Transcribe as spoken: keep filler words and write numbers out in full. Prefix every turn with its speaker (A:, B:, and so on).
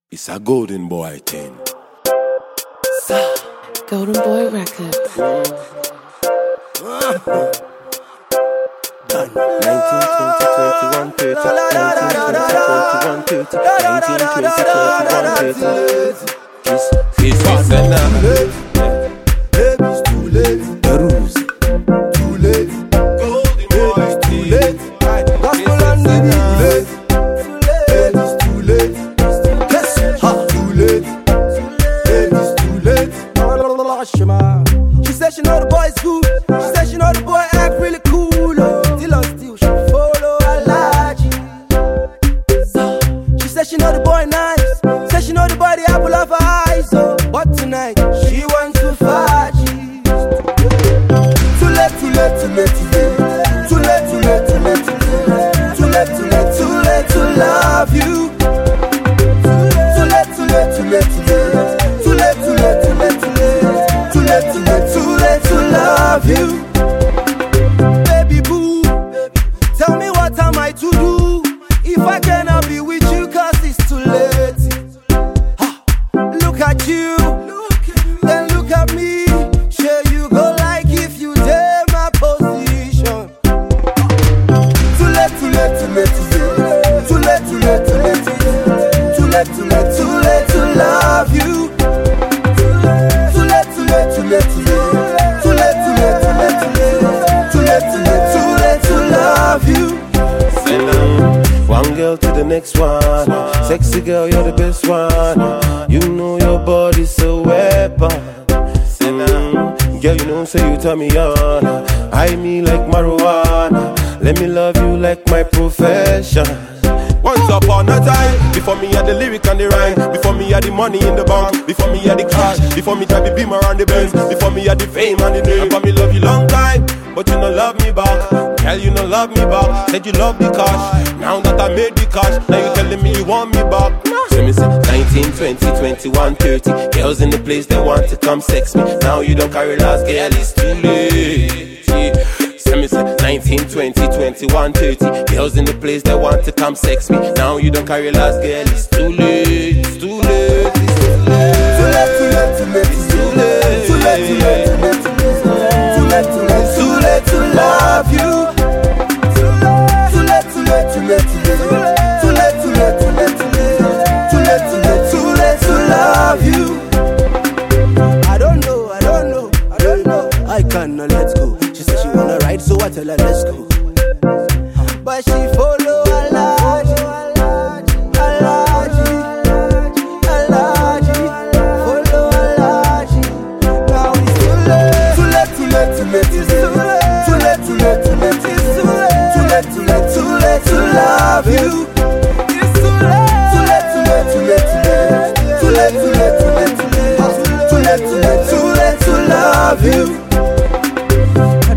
A: It's a golden boy thing.
B: Golden Boy Records.
C: nineteen, twenty, twenty-one, thirty. nineteen, twenty, twenty-one, thirty. nineteen, twenty, twenty-one, thirty. This is what's the number.
D: Baby, it's too late.
C: The rules.
D: Too late.
A: Golden boy
D: It's too
A: thing.
D: late. Gospel and the too late. Baby, it's too late. Yes, ha, too late. Baby, it's too late. Shema. She said she know the boy is good. She said she know the boy act really cool. Oh. Still on still, she follow Alaji. She said she know the boy nice. Said she know the boy the apple of her eyes. Oh. But tonight she wants to Faji. Too late, too late, too late, too late. Too late, too late, too late, too late. Too late, too late, too late to love you. Too late, too late, too late, too late. Too late, too late, too late, too late. Too late, too late, too late to love you. Baby boo, tell me what am I to do if I cannot be with you, cause it's too late. Ha, look at you, then look at me. Sure you go like if you dare my position. Too late, too late, too late, too late. Too late, too late, too late, too late. Too late, too late, too late to love you. Too late, too late, too late, too late. Too late, too late, too late, too late. Too late, too late, too late to love you.
C: Send them one girl to the next one. Sexy girl, you're the best one. You know your body's a weapon. Send them, girl, you know, say you turn me on. I me like marijuana. Let me love you like my profession. Once upon a time, before me had the lyric and the rhyme, before me had the money in the bank, before me had the cash, before me drive the beam around the Benz, before me had the fame and the name. Before me love you long time, but you no love me back. Girl, you no love me back. Said you love the cash. Now that I made the cash, now you telling me you want me back. So me say nineteen, twenty, twenty-one, thirty. Girls in the place they want to come sex me. Now you don't carry last, girl, it's too late. Yeah. Me say nineteen, twenty, twenty-one, thirty. Girls in the place that want to come sex me. Now you don't carry last, girl, it's too late. It's too late, it's too late.
D: Too late, too late, too late,
C: It's too late.
D: too late, too late, too late, too late, too late, too late to love you. Too late, too late, too late, too late, too late, too late, too late, too late, too late, too late, too late to love you. I don't know, I don't know, I don't know. I cannot let go. She said she wanna ride, so I tell her let's go. But she follow Alaji, Alaji, Alaji, follow Alaji. Now it's too late, too late, too late, too late, too late, too late, too late, too late, too late, too late, too late to love you. It's too late, too late, too late, too late, too late, too late, too late, too late, too late, too late, too late to love you.